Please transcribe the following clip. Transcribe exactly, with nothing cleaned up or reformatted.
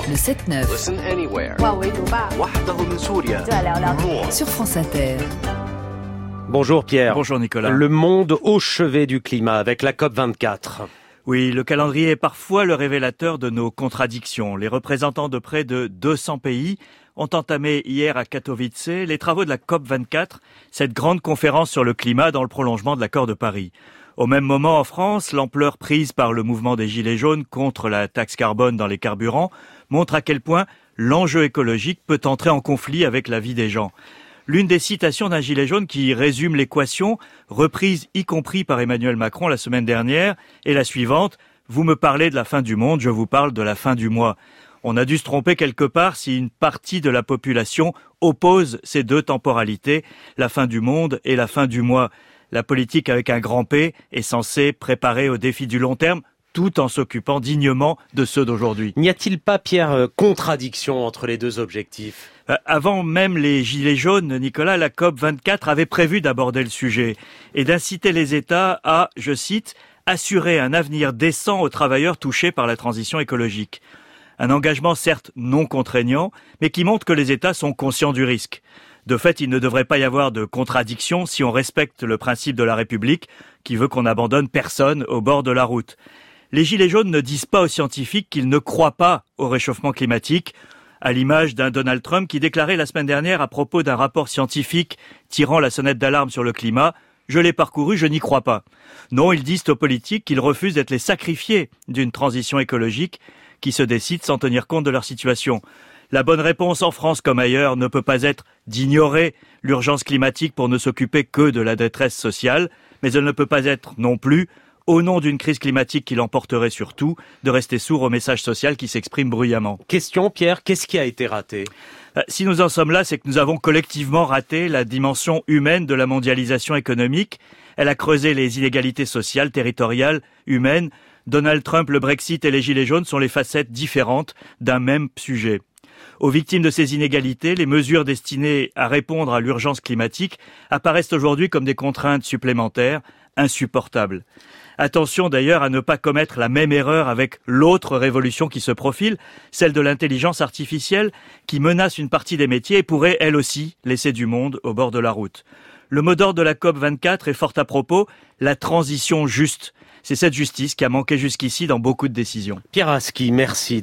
Le sept neuf. Listen anywhere. Sur France Inter. Bonjour Pierre. Bonjour Nicolas. Le monde au chevet du climat avec la COP vingt-quatre. Oui, le calendrier est parfois le révélateur de nos contradictions. Les représentants de près de deux cents pays ont entamé hier à Katowice les travaux de la COP vingt-quatre, cette grande conférence sur le climat dans le prolongement de l'accord de Paris. Au même moment, en France, l'ampleur prise par le mouvement des Gilets jaunes contre la taxe carbone dans les carburants montre à quel point l'enjeu écologique peut entrer en conflit avec la vie des gens. L'une des citations d'un gilet jaune qui résume l'équation, reprise y compris par Emmanuel Macron la semaine dernière, est la suivante. Vous me parlez de la fin du monde, je vous parle de la fin du mois. On a dû se tromper quelque part si une partie de la population oppose ces deux temporalités, la fin du monde et la fin du mois. La politique avec un grand P est censée préparer aux défis du long terme, tout en s'occupant dignement de ceux d'aujourd'hui. N'y a-t-il pas, Pierre, contradiction entre les deux objectifs ? Avant même les Gilets jaunes, Nicolas, la COP vingt-quatre avait prévu d'aborder le sujet et d'inciter les États à, je cite, « assurer un avenir décent aux travailleurs touchés par la transition écologique ». Un engagement certes non contraignant, mais qui montre que les États sont conscients du risque. De fait, il ne devrait pas y avoir de contradiction si on respecte le principe de la République qui veut qu'on n'abandonne personne au bord de la route. Les Gilets jaunes ne disent pas aux scientifiques qu'ils ne croient pas au réchauffement climatique, à l'image d'un Donald Trump qui déclarait la semaine dernière à propos d'un rapport scientifique tirant la sonnette d'alarme sur le climat « Je l'ai parcouru, je n'y crois pas ». Non, ils disent aux politiques qu'ils refusent d'être les sacrifiés d'une transition écologique qui se décide sans tenir compte de leur situation. La bonne réponse en France comme ailleurs ne peut pas être d'ignorer l'urgence climatique pour ne s'occuper que de la détresse sociale, mais elle ne peut pas être non plus, au nom d'une crise climatique qui l'emporterait sur tout, de rester sourd au message social qui s'exprime bruyamment. Question, Pierre, qu'est-ce qui a été raté ? Si nous en sommes là, c'est que nous avons collectivement raté la dimension humaine de la mondialisation économique. Elle a creusé les inégalités sociales, territoriales, humaines. Donald Trump, le Brexit et les Gilets jaunes sont les facettes différentes d'un même sujet. Aux victimes de ces inégalités, les mesures destinées à répondre à l'urgence climatique apparaissent aujourd'hui comme des contraintes supplémentaires, insupportables. Attention d'ailleurs à ne pas commettre la même erreur avec l'autre révolution qui se profile, celle de l'intelligence artificielle qui menace une partie des métiers et pourrait elle aussi laisser du monde au bord de la route. Le mot d'ordre de la COP vingt-quatre est fort à propos, la transition juste. C'est cette justice qui a manqué jusqu'ici dans beaucoup de décisions. Pierre Aski, merci.